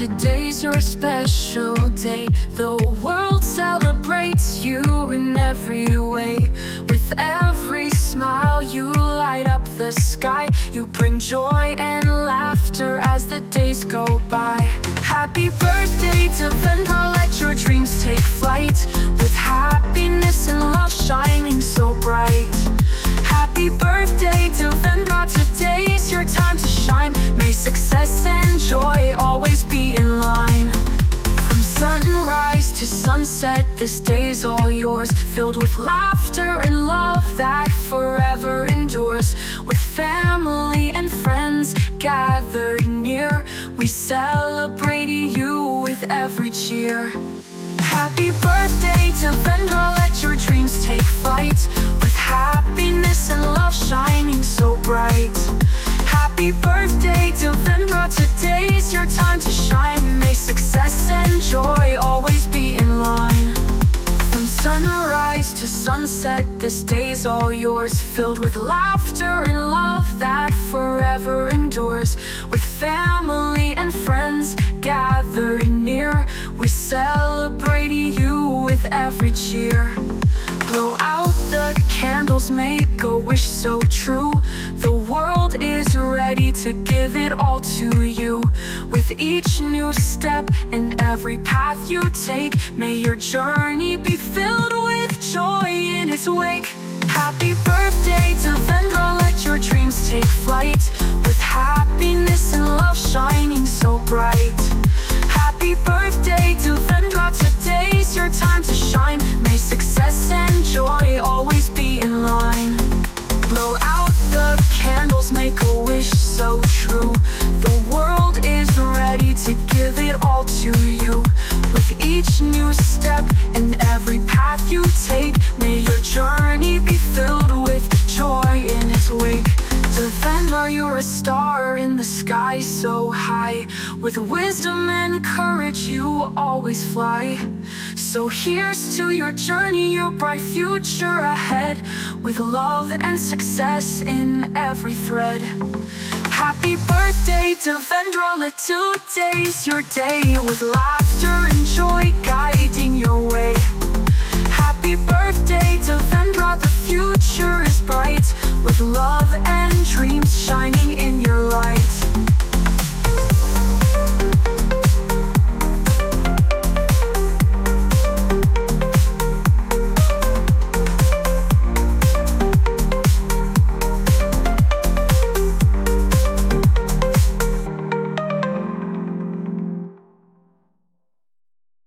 Today's your special day. The world celebrates you in every way. With every smile you light up the sky. You bring joy and laughter as the days go by. Happy birthday to Vendra, let your dreams take flight. With happiness and love shining so bright. Happy birthday to Vendra, today's your time to shine. May success and joy always be in line. From sunrise to sunset, this day's all yours. Filled with laughter and love that forever endures. With family and friends gathered near, we celebrate you with every cheer. Happy birthday to Vendra, let your dreams take flight. With happiness and love shining so bright. Happy birthday to Vendra, today's your time to shine. May success and joy always be in line. From sunrise to sunset, this day's all yours. Filled with laughter and love that forever endures. With family and friends gathered near, we celebrate you with every cheer. Blow out the candles, make a wish so true. The world is ready to give it all to you. With each new step and every path you take, may your journey be filled with joy in its wake. Happy birthday to Vendra, let your dreams take flight. With happiness and love shining so bright. Happy birthday to Vendra, today's your time to shine. May success and joy always be in line. Blow out the candles, make a wish so true. The world is ready to give it all to you. With each new step and every path you take, may your journey be filled with joy in its wake. To Vendra, you're a star in the sky so high. With wisdom and courage you always fly. So here's to your journey, your bright future ahead. With love and success in every thread. Happy birthday to Vendra, let today's your day. With laughter and joy guiding your way. Happy birthday to Vendra, the future is bright. With love and dreams shining